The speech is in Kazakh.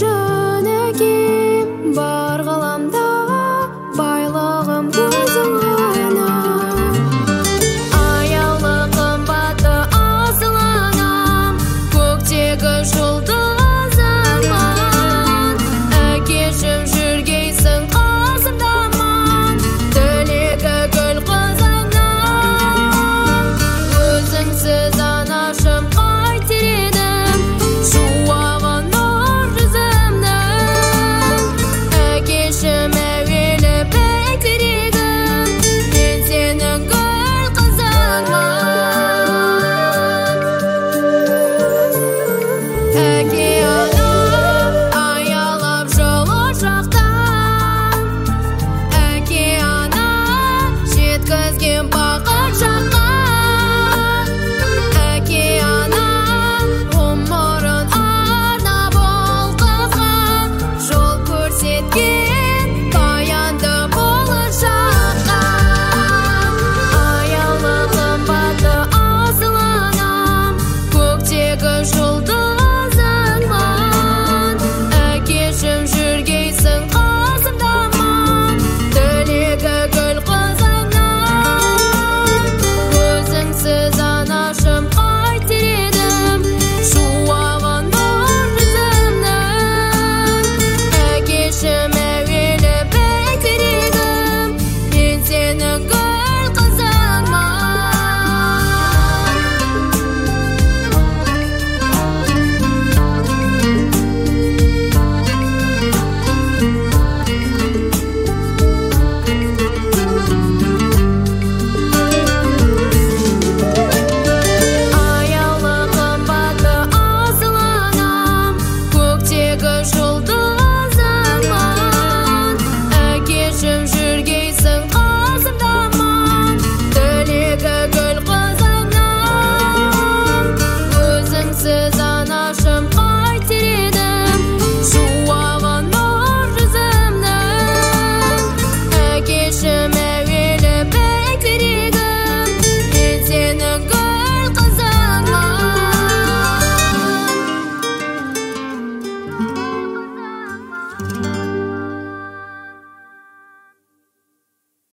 үшін әкем, бар ғаламда байлығым көзің ғана. Аяулы қымбатты асыл анам, көктегі жұлдызымын. Әкешім жүргейсің қасымдамын, тілегі гүл қызыңнан. Өзіңсіз анашым қайтер едім, шуағы нұр жүзімнің. Әкешім әуелі бәйтерегім, мен сенің гүл қызыңмын. Әке ана аялап жылы шақтан, әке ана жеткізген бақыт жаққа. Әке ана ғұмырын арнап ол қызға, жол көрсеткен баянды болашаққа. Аяулы қымбатты асыл анам, көктегі жұлдыз